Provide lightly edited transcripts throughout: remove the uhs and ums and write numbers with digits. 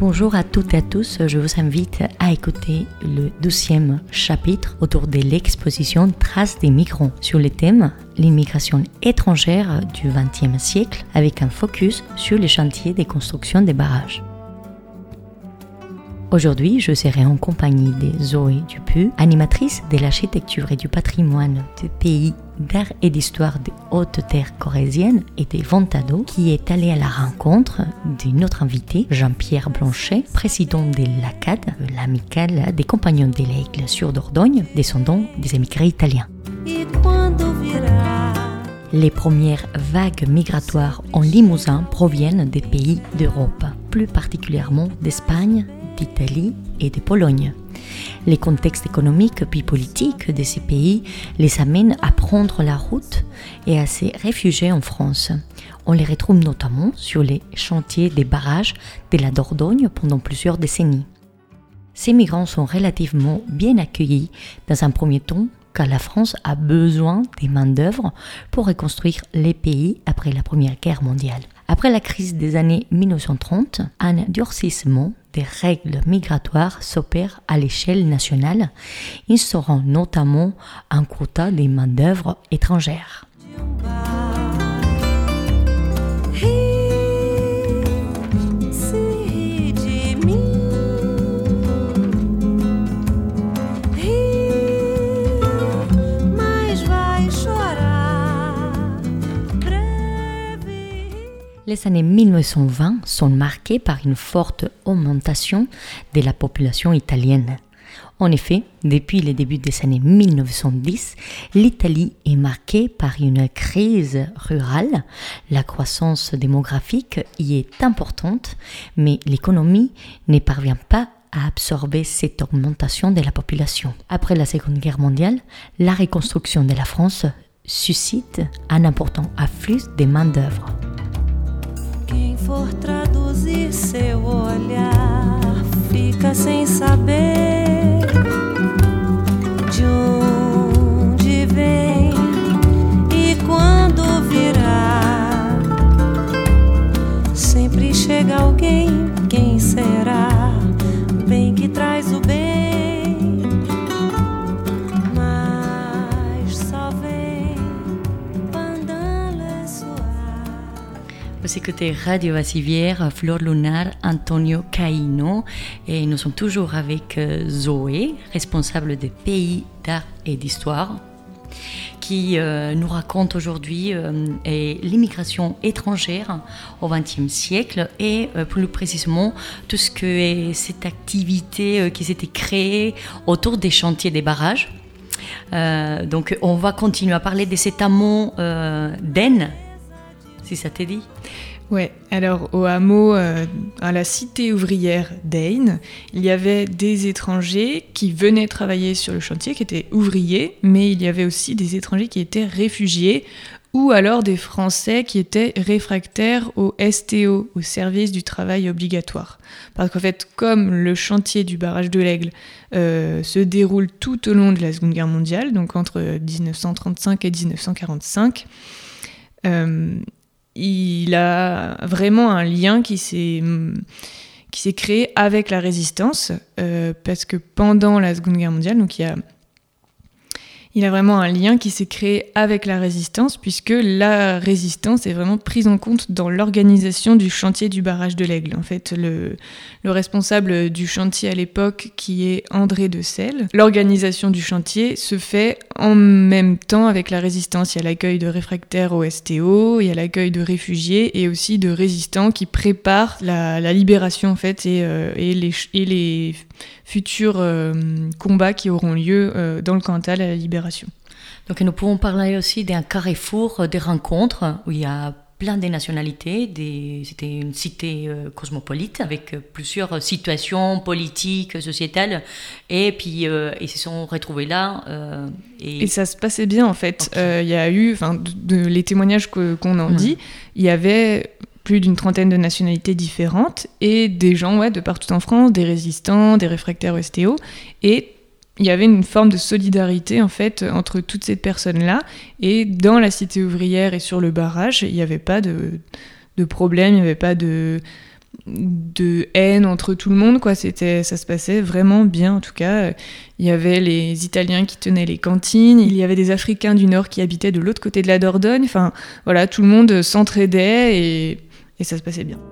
Bonjour à toutes et à tous, je vous invite à écouter le 12e chapitre autour de l'exposition Traces des migrants sur le thème l'immigration étrangère du XXe siècle avec un focus sur les chantiers de construction des barrages. Aujourd'hui, je serai en compagnie de Zoé Dupuy, animatrice de l'architecture et du patrimoine du pays d'art et d'histoire des Hautes-Terres corréziennes et des Ventado, qui est allée à la rencontre de notre invité, Jean-Pierre Blanchet, président de l'ACAD, l'amicale des compagnons de l'Aigle sur Dordogne, descendants des émigrés italiens. Les premières vagues migratoires en Limousin proviennent des pays d'Europe, plus particulièrement d'Espagne, d'Italie et de Pologne. Les contextes économiques puis politiques de ces pays les amènent à prendre la route et à se réfugier en France. On les retrouve notamment sur les chantiers des barrages de la Dordogne pendant plusieurs décennies. Ces migrants sont relativement bien accueillis dans un premier temps car la France a besoin des main-d'œuvre pour reconstruire les pays après la Première Guerre mondiale. Après la crise des années 1930, un durcissement des règles migratoires s'opère à l'échelle nationale, instaurant notamment un quota des main-d'œuvre étrangères. Les années 1920 sont marquées par une forte augmentation de la population italienne. En effet, depuis le début des années 1910, l'Italie est marquée par une crise rurale. La croissance démographique y est importante, mais l'économie ne parvient pas à absorber cette augmentation de la population. Après la Seconde Guerre mondiale, la reconstruction de la France suscite un important afflux de main-d'œuvre. Quem for traduzir seu olhar fica sem saber de onde vem e quando virá. Sempre chega alguém, quem será? Bem que traz o bem, mas só vem pendant le soir. Vous écoutez Radio Vassivière, Flore Lunar, Antonio Caino et nous sommes toujours avec Zoé, responsable des pays d'art et d'histoire, qui nous raconte aujourd'hui l'immigration étrangère au XXe siècle et plus précisément tout ce que est cette activité qui s'était créée autour des chantiers des barrages. Donc on va continuer à parler de cet amont d'Aisne, si ça t'est dit. Ouais, alors au hameau, à la cité ouvrière d'Aisne, il y avait des étrangers qui venaient travailler sur le chantier, qui étaient ouvriers, mais il y avait aussi des étrangers qui étaient réfugiés, ou alors des Français qui étaient réfractaires au STO, au service du travail obligatoire. Parce qu'en fait, comme le chantier du barrage de l'Aigle se déroule tout au long de la Seconde Guerre mondiale, donc entre 1935 et 1945, il a vraiment un lien qui s'est créé avec la résistance, parce que pendant la Seconde Guerre mondiale, donc il a vraiment un lien qui s'est créé avec la résistance, puisque la résistance est vraiment prise en compte dans l'organisation du chantier du barrage de l'Aigle. En fait, le responsable du chantier à l'époque, qui est André de Selle, l'organisation du chantier se fait en même temps avec la résistance. Il y a l'accueil de réfractaires au STO, il y a l'accueil de réfugiés et aussi de résistants qui préparent la libération en fait, et les futurs combats qui auront lieu dans le Cantal à la libération. Donc nous pouvons parler aussi d'un carrefour des rencontres où il y a plein de nationalités. C'était une cité cosmopolite avec plusieurs situations politiques, sociétales, et puis ils se sont retrouvés là. Et ça se passait bien en fait. Il y a eu, les témoignages qu'on en dit, il y avait plus d'une trentaine de nationalités différentes et des gens de partout en France, des résistants, des réfractaires au STO, et il y avait une forme de solidarité en fait entre toutes ces personnes-là, et dans la cité ouvrière et sur le barrage, il n'y avait pas de problème, il n'y avait pas de de haine entre tout le monde, quoi. Ça se passait vraiment bien, en tout cas. Il y avait les Italiens qui tenaient les cantines, il y avait des Africains du Nord qui habitaient de l'autre côté de la Dordogne. Enfin, voilà, tout le monde s'entraidait et ça se passait bien.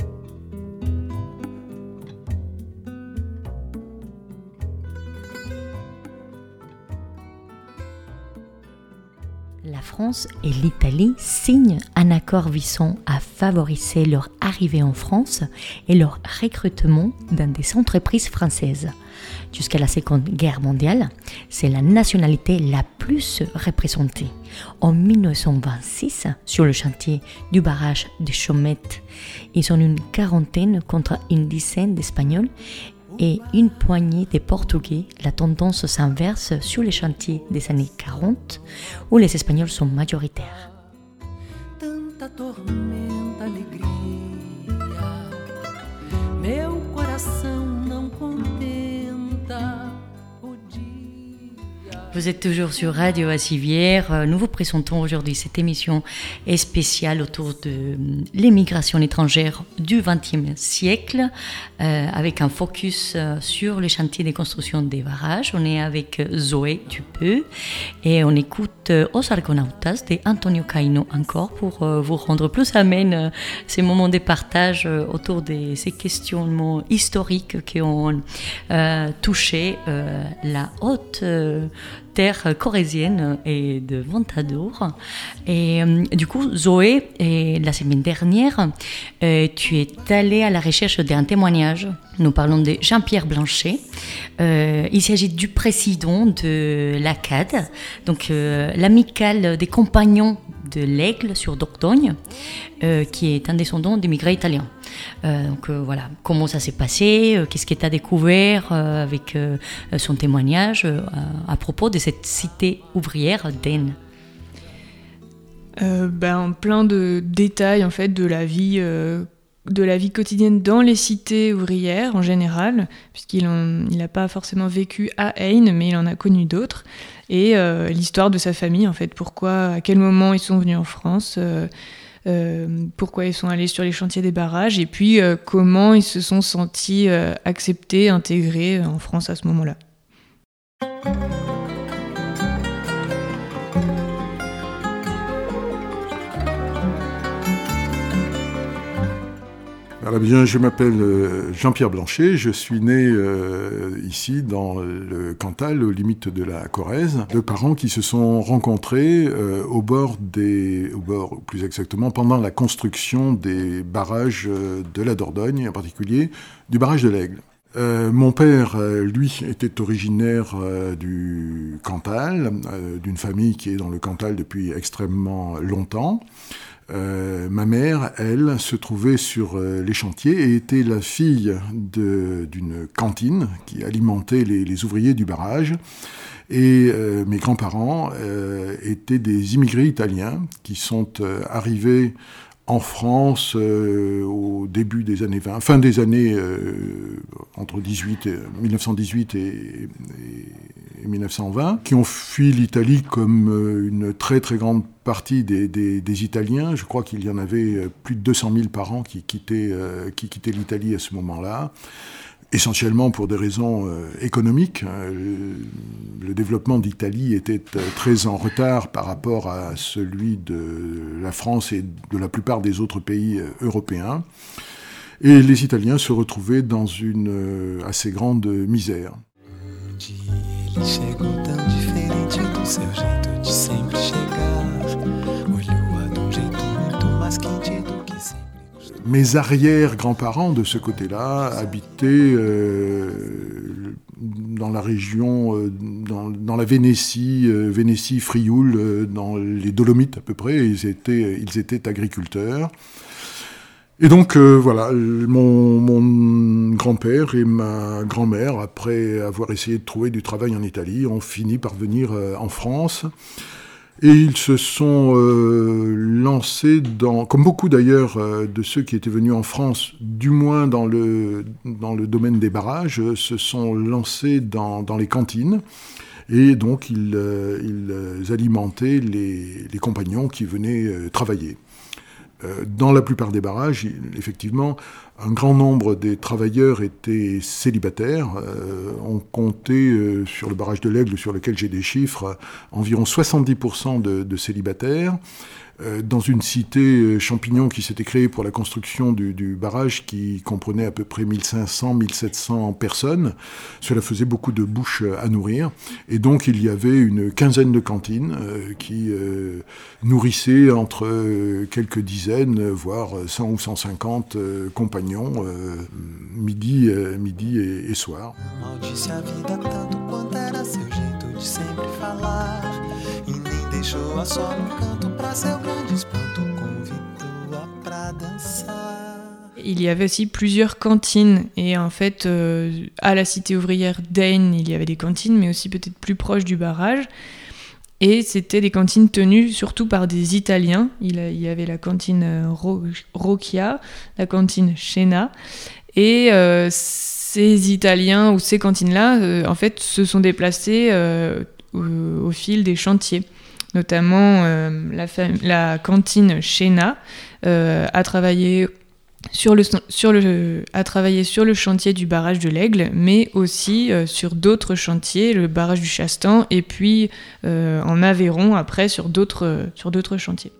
La France et l'Italie signent un accord visant à favoriser leur arrivée en France et leur recrutement dans des entreprises françaises. Jusqu'à la Seconde Guerre mondiale, c'est la nationalité la plus représentée. En 1926, sur le chantier du barrage de Chaumette, ils sont une quarantaine contre une dizaine d'Espagnols et une poignée de Portugais. La tendance s'inverse sur les chantiers des années 40, où les Espagnols sont majoritaires. Tanta tormenta, alegria, meu coração não contenta o dia. Vous êtes toujours sur Radio Assivière. Nous vous présentons aujourd'hui cette émission spéciale autour de l'émigration étrangère du XXe siècle, avec un focus sur les chantiers de construction des barrages. On est avec Zoé Dupeux et on écoute Os Argonautas de Antonio Caino encore pour vous rendre plus amène ces moments de partage autour de ces questionnements historiques qui ont touché la haute terre corrézienne et de Ventadour. Et du coup, Zoé, la semaine dernière, tu es allée à la recherche d'un témoignage. Nous parlons de Jean-Pierre Blanchet. Il s'agit du président de l'ACAD, donc l'amicale des compagnons de l'Aigle sur Dordogne, qui est un descendant d'immigrés italiens. Donc voilà, comment ça s'est passé, qu'est-ce que tu as découvert avec son témoignage à propos de cette cité ouvrière d'Aisne. Plein de détails en fait de la vie quotidienne dans les cités ouvrières en général, puisqu'il n'a pas forcément vécu à Aisne, mais il en a connu d'autres, et l'histoire de sa famille en fait, à quel moment ils sont venus en France, pourquoi ils sont allés sur les chantiers des barrages, et puis comment ils se sont sentis acceptés, intégrés en France à ce moment-là. Alors bien, je m'appelle Jean-Pierre Blanchet, je suis né ici dans le Cantal, aux limites de la Corrèze. Deux parents qui se sont rencontrés au bord, plus exactement, pendant la construction des barrages de la Dordogne, en particulier du barrage de l'Aigle. Mon père, lui, était originaire du Cantal, d'une famille qui est dans le Cantal depuis extrêmement longtemps. Ma mère, elle, se trouvait sur les chantiers et était la fille d'une cantine qui alimentait les ouvriers du barrage. Et mes grands-parents étaient des immigrés italiens qui sont arrivés en France au début des années 20, fin des années entre 1918 et 1920, qui ont fui l'Italie comme une très très grande partie des Italiens. Je crois qu'il y en avait plus de 200 000 par an qui quittaient l'Italie à ce moment-là, essentiellement pour des raisons économiques. Le développement d'Italie était très en retard par rapport à celui de la France et de la plupart des autres pays européens. Et les Italiens se retrouvaient dans une assez grande misère. Mes arrière-grands-parents de ce côté-là habitaient dans la région, dans la Vénétie, Frioul, dans les Dolomites à peu près. Ils étaient agriculteurs. Et donc voilà, mon grand-père et ma grand-mère, après avoir essayé de trouver du travail en Italie, ont fini par venir en France. Et ils se sont lancés comme beaucoup d'ailleurs de ceux qui étaient venus en France, du moins dans le domaine des barrages, se sont lancés dans les cantines. Et donc ils alimentaient les compagnons qui venaient travailler. Dans la plupart des barrages, effectivement, un grand nombre des travailleurs étaient célibataires. On comptait, sur le barrage de l'Aigle, sur lequel j'ai des chiffres, environ 70% de célibataires. Dans une cité champignon qui s'était créée pour la construction du barrage, qui comprenait à peu près 1500-1700 personnes. Cela faisait beaucoup de bouches à nourrir. Et donc, il y avait une quinzaine de cantines qui nourrissaient entre quelques dizaines, voire 100 ou 150 compagnons, midi et soir. Deixou-a só no canto pra seu grande espanto, convidou-a pra dançar. Il y avait aussi plusieurs cantines et en fait à la cité ouvrière d'Aisne il y avait des cantines mais aussi peut-être plus proches du barrage et c'était des cantines tenues surtout par des Italiens. Il y avait la cantine Rocchia, la cantine Scena et ces Italiens ou ces cantines-là en fait se sont déplacés au fil des chantiers. Notamment la cantine Scena a travaillé sur le chantier du barrage de l'Aigle, mais aussi sur d'autres chantiers, le barrage du Chastan, et puis en Aveyron après sur d'autres chantiers.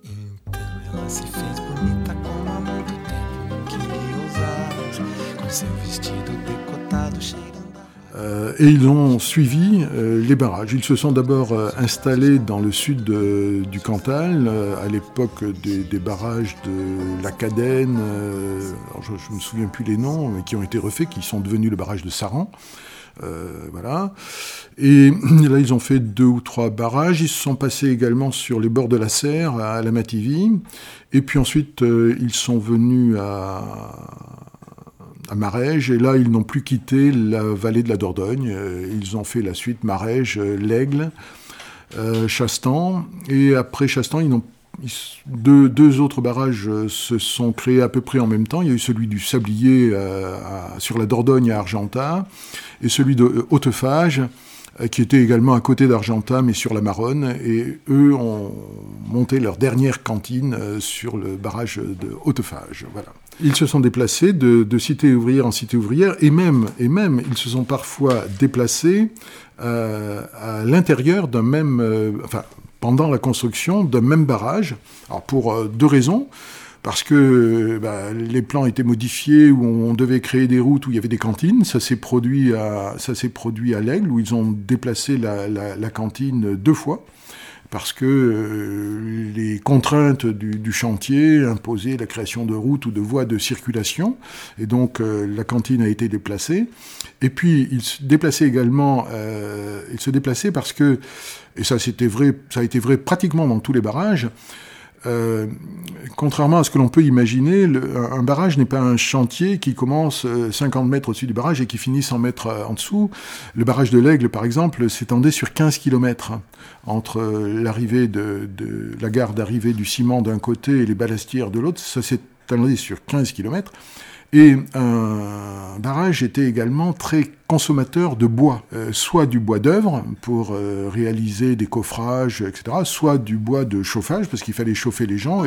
Et ils ont suivi les barrages. Ils se sont d'abord installés dans le sud du Cantal, à l'époque des barrages de la Cadenne, je ne me souviens plus les noms, mais qui ont été refaits, qui sont devenus le barrage de Saran. Voilà. Et là, ils ont fait 2 ou 3 barrages. Ils se sont passés également sur les bords de la Serre, à la Mativie. Et puis ensuite, ils sont venus à Marège, et là, ils n'ont plus quitté la vallée de la Dordogne. Ils ont fait la suite Marège, l'Aigle, Chastan. Et après Chastan, deux autres barrages se sont créés à peu près en même temps. Il y a eu celui du Sablier sur la Dordogne à Argentat, et celui de Hautefage, qui était également à côté d'Argentat, mais sur la Maronne. Et eux ont monté leur dernière cantine sur le barrage de Hautefage. Voilà. Ils se sont déplacés de cité ouvrière en cité ouvrière, et même ils se sont parfois déplacés à l'intérieur d'un même, pendant la construction d'un même barrage. Alors pour 2 raisons. Parce que les plans étaient modifiés, où on devait créer des routes où il y avait des cantines. Ça s'est produit à l'Aigle, où ils ont déplacé la cantine 2 fois. Parce que les contraintes du chantier imposaient la création de routes ou de voies de circulation. Et donc, la cantine a été déplacée. Et puis, ils se déplaçaient également parce que, et ça a été vrai pratiquement dans tous les barrages, contrairement à ce que l'on peut imaginer, un barrage n'est pas un chantier qui commence 50 mètres au-dessus du barrage et qui finit 100 mètres en dessous. Le barrage de l'Aigle, par exemple, s'étendait sur 15 km entre l'arrivée de la gare d'arrivée du ciment d'un côté et les ballastières de l'autre. Ça s'étendait sur 15 km. Et un barrage était également très consommateur de bois, soit du bois d'œuvre pour réaliser des coffrages, etc., soit du bois de chauffage, parce qu'il fallait chauffer les gens.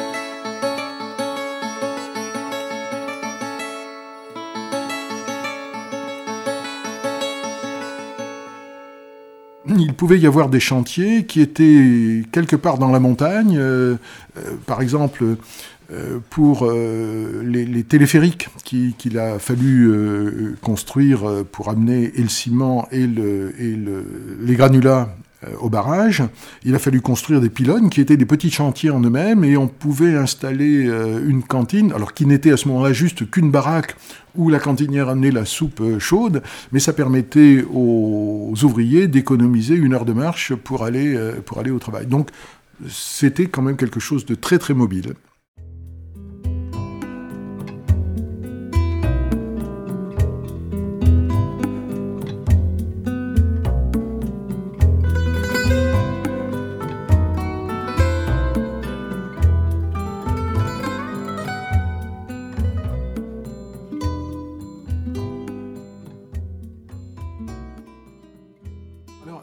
Il pouvait y avoir des chantiers qui étaient quelque part dans la montagne, par exemple pour les téléphériques qu'il a fallu construire pour amener et le ciment et les granulats au barrage. Il a fallu construire des pylônes qui étaient des petits chantiers en eux-mêmes, et on pouvait installer une cantine, alors qui n'était à ce moment-là juste qu'une baraque où la cantinière amenait la soupe chaude, mais ça permettait aux ouvriers d'économiser 1 heure de marche pour aller au travail. Donc c'était quand même quelque chose de très très mobile.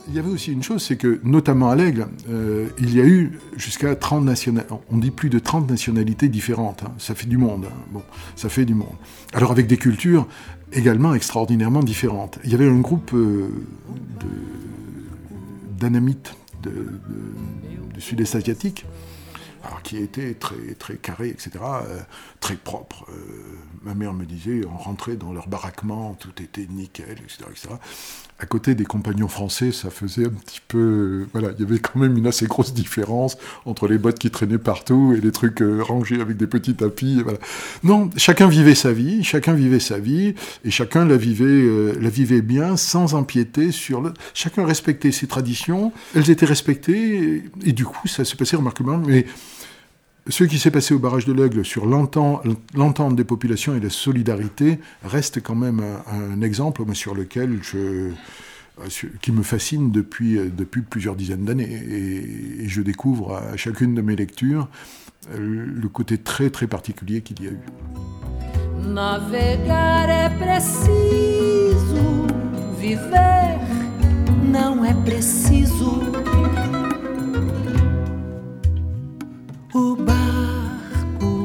Il y avait aussi une chose, c'est que, notamment à l'Aigle, il y a eu jusqu'à 30 nationalités, on dit plus de 30 nationalités différentes, hein. Ça fait du monde, hein. Bon, ça fait du monde. Alors avec des cultures également extraordinairement différentes. Il y avait un groupe d'anamites du sud-est asiatique, alors, qui était très, très carré, etc., très propre. Ma mère me disait, on rentrait dans leur baraquement, tout était nickel, etc., etc. À côté des compagnons français, ça faisait un petit peu... Voilà, il y avait quand même une assez grosse différence entre les bottes qui traînaient partout et les trucs rangés avec des petits tapis. Et voilà. Non, chacun vivait sa vie, et chacun la vivait bien, sans empiéter sur le... Chacun respectait ses traditions, elles étaient respectées, et du coup, ça se passait remarquablement. Mais ce qui s'est passé au barrage de l'Aigle sur l'entente des populations et la solidarité reste quand même un exemple sur lequel qui me fascine depuis plusieurs dizaines d'années. Et je découvre à chacune de mes lectures le côté très très particulier qu'il y a eu. Navegar é preciso, viver não é preciso. O barco,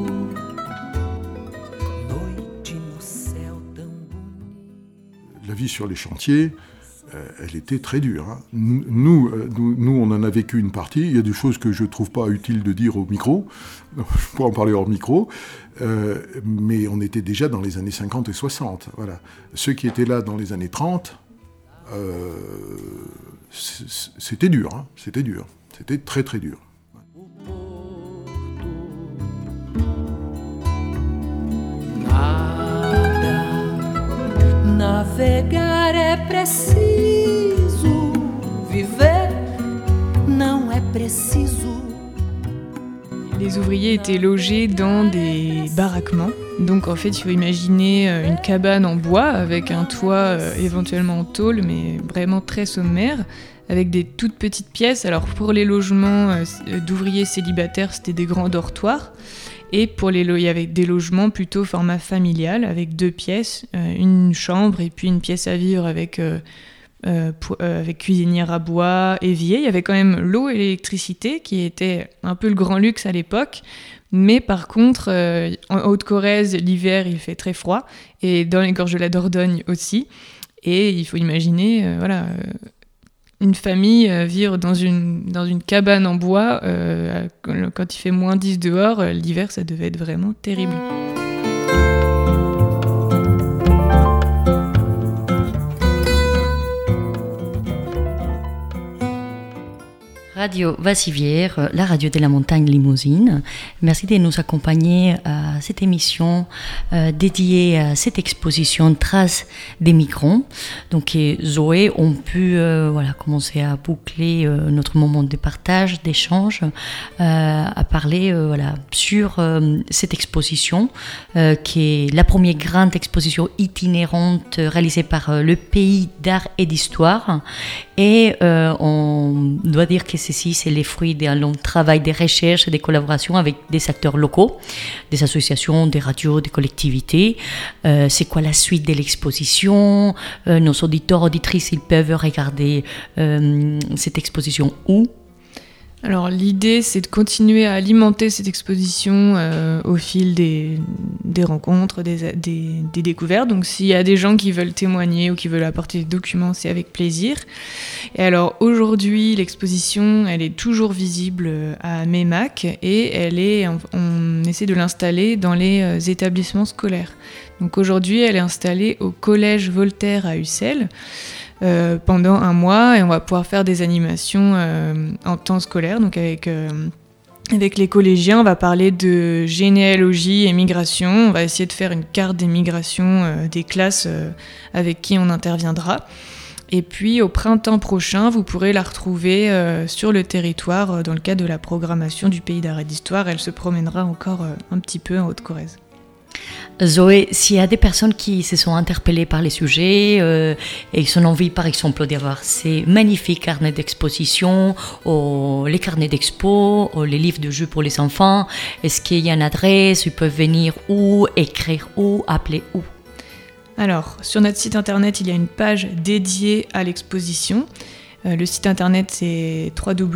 noite no céu tão bonito. La vie sur les chantiers, elle était très dure. Hein. Nous, on en a vécu une partie. Il y a des choses que je ne trouve pas utiles de dire au micro. Je pourrais en parler hors micro. Mais on était déjà dans les années 50 et 60. Voilà. Ceux qui étaient là dans les années 30, c'était dur. Hein. C'était dur. C'était très très dur. Navegar é preciso, viver não é preciso. Les ouvriers étaient logés dans des baraquements. Donc en fait, il faut imaginer une cabane en bois avec un toit éventuellement en tôle, mais vraiment très sommaire, avec des toutes petites pièces. Alors pour les logements d'ouvriers célibataires, c'était des grands dortoirs. Et il y avait des logements plutôt format familial, avec 2 pièces, une chambre et puis une pièce à vivre avec cuisinière à bois, évier. Il y avait quand même l'eau et l'électricité, qui était un peu le grand luxe à l'époque. Mais par contre, en Haute-Corrèze, l'hiver, il fait très froid. Et dans les gorges de la Dordogne aussi. Et il faut imaginer, une famille vivre dans une cabane en bois, quand il fait moins 10 dehors, l'hiver, ça devait être vraiment terrible. Radio Vassivière, la radio de la montagne Limousine. Merci de nous accompagner à cette émission dédiée à cette exposition Traces des migrants. Donc Zoé, on peut commencer à boucler notre moment de partage, d'échange, à parler sur cette exposition qui est la première grande exposition itinérante réalisée par le Pays d'Art et d'Histoire. Et on doit dire que ceci, c'est les fruits d'un long travail de recherche et de collaboration avec des acteurs locaux, des associations, des radios, des collectivités. C'est quoi la suite de l'exposition? Nos auditeurs, auditrices, ils peuvent regarder cette exposition où? Alors l'idée, c'est de continuer à alimenter cette exposition au fil des rencontres, des découvertes. Donc s'il y a des gens qui veulent témoigner ou qui veulent apporter des documents, c'est avec plaisir. Et alors aujourd'hui, l'exposition, elle est toujours visible à Meymac et on essaie de l'installer dans les établissements scolaires. Donc aujourd'hui, elle est installée au Collège Voltaire à Ussel. Pendant un mois, et on va pouvoir faire des animations en temps scolaire. Donc avec les collégiens, on va parler de généalogie et migration. On va essayer de faire une carte des migrations des classes avec qui on interviendra. Et puis au printemps prochain, vous pourrez la retrouver sur le territoire dans le cadre de la programmation du Pays d'Art et d'Histoire. Elle se promènera encore un petit peu en Haute-Corrèze. Zoé, s'il y a des personnes qui se sont interpellées par les sujets et ils ont envie, par exemple, d'avoir ces magnifiques carnets d'exposition, ou les carnets d'expo, ou les livres de jeux pour les enfants, est-ce qu'il y a une adresse, ils peuvent venir où, écrire où, appeler où? Alors, sur notre site internet, il y a une page dédiée à l'exposition. Le site internet c'est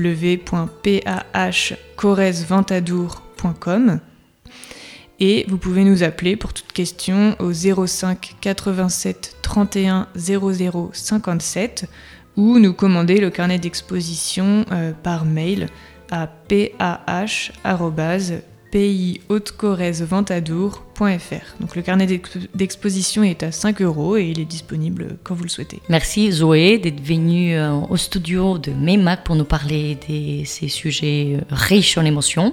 www.pahcorrèzeventadour.com et vous pouvez nous appeler pour toute question au 05 87 31 00 57 ou nous commander le carnet d'exposition par mail à pah@pays-haute-corrèze-ventadour.fr. Donc le carnet d'exposition est à 5 € et il est disponible quand vous le souhaitez. Merci Zoé d'être venue au studio de MEMAC pour nous parler de ces sujets riches en émotions.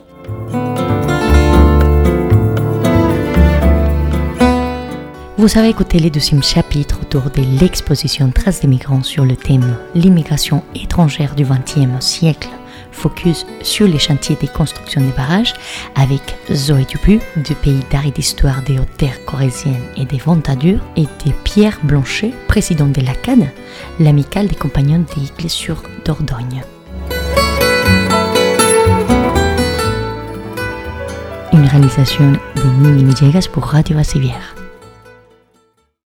Vous avez écouté les 2e chapitres autour de l'exposition Traces des migrants sur le thème l'immigration étrangère du XXe siècle, focus sur les chantiers de construction des barrages avec Zoé Dupuy du Pays d'art et d'histoire des Hautes-Terres corréziennes et des Ventadour et de Pierre Blanchet, président de l'ACAD, l'amicale des compagnons des Igles-sur Dordogne. Une réalisation de Nini Villegas pour Radio Bacivière.